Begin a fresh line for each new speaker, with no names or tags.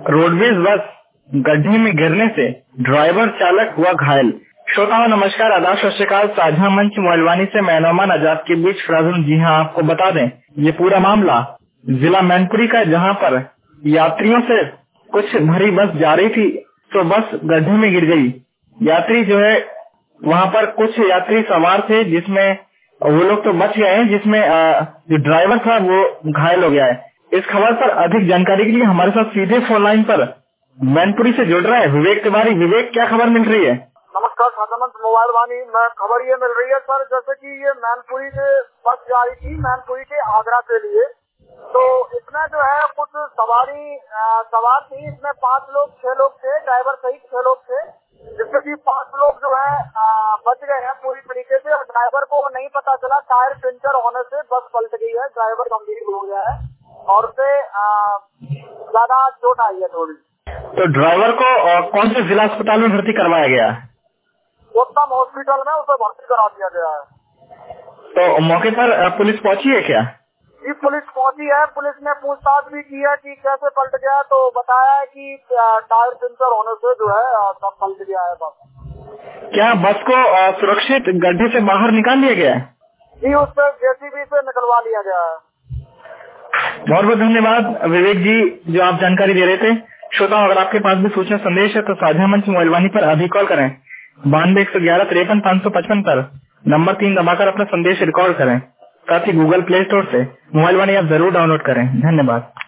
Roadways bus गड्ढे में गिरने से ड्राइवर चालक हुआ घायल। श्रोताओं नमस्कार, आदाब, सत श्री अकाल। साझा मंच मोबाइलवानी से मैं नौमान आजाद के बीच खड़ा हूं। जी हां, आपको बता दें ये पूरा मामला जिला मैनपुरी का, जहां पर यात्रियों से कुछ भरी बस जा रही थी तो बस गड्ढे में गिर गई। यात्री जो है वहां पर कुछ यात्री सवार थे, जिसमें वो लोग तो बच गए हैं, जिसमें जो ड्राइवर था वो घायल हो गया है। इस खबर पर अधिक जानकारी के लिए हमारे साथ सीधे फोन लाइन पर मैनपुरी से जुड़ रहा है विवेक तिवारी। विवेक, क्या खबर मिल रही है?
नमस्कार साधारण मोबाइल वाणी में खबर ये मिल रही है सर, जैसे कि ये मैनपुरी से बस जा रही थी मैनपुरी से आगरा के लिए, तो इसमें जो है कुछ सवार थी। इसमें 5 लोग 6 लोग थे, ड्राइवर सहित 6 लोग थे, जिसमें कि 5 लोग जो है बच गए हैं पूरी तरीके से। और ड्राइवर को नहीं पता चला, टायर पंचर होने से बस पलट गई है, ड्राइवर गंभीर हो गया है और उसे ज्यादा चोट आई है थोड़ी।
तो ड्राइवर को कौन से जिला अस्पताल में भर्ती करवाया गया?
उत्तम हॉस्पिटल में उसे भर्ती करा दिया गया है।
तो मौके पर पुलिस पहुंची है क्या?
जी, पुलिस पहुंची है। पुलिस ने पूछताछ भी की है कि कैसे पलट गया, तो बताया है कि टायर पंचर होने से जो है सब पलट गया है बस।
क्या बस को सुरक्षित गड्ढे से बाहर निकाल लिया गया है?
जी, उससे जेसीबी से निकलवा लिया गया है।
बहुत बहुत धन्यवाद विवेक जी, जो आप जानकारी दे रहे थे। श्रोताओं, अगर आपके पास भी सूचना संदेश है तो साझा मंच मोबाइलवानी पर अभी कॉल करें 92-111-53-555 पर नंबर 3 दबाकर अपना संदेश रिकॉर्ड करें। साथ ही गूगल प्ले स्टोर से मोबाइलवानी आप जरूर डाउनलोड करें। धन्यवाद।